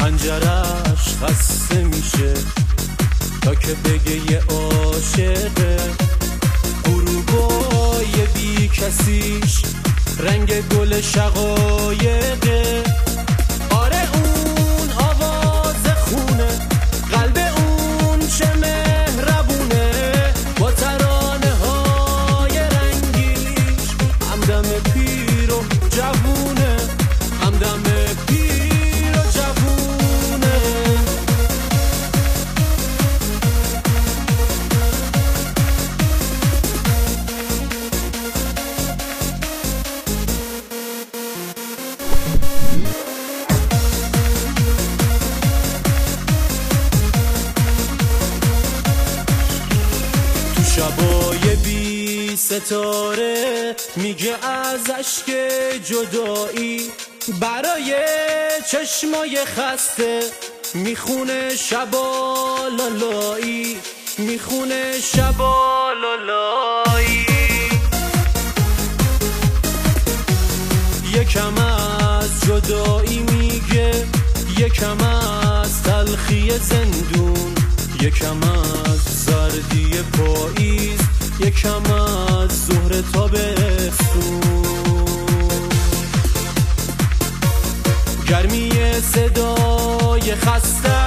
پنجرش خسته میشه تا که بگه یه عاشقه. غروبای بی کسیش رنگ گل شقایقه. آره اون آواز خونه، قلب اون چه مهربونه، با ترانه های رنگیش همدم پیر و جوونه، همدم پیر و جوونه. شبای بی ستاره میگه از اشک جدایی برای چشمای خسته میخونه شبا لالایی، میخونه شبا لالایی. یکم از جدایی میگه، یکم از تلخی زندون، یکم از زردی پاییز، یکم از ظهر تابستون. گرمی صدای خسته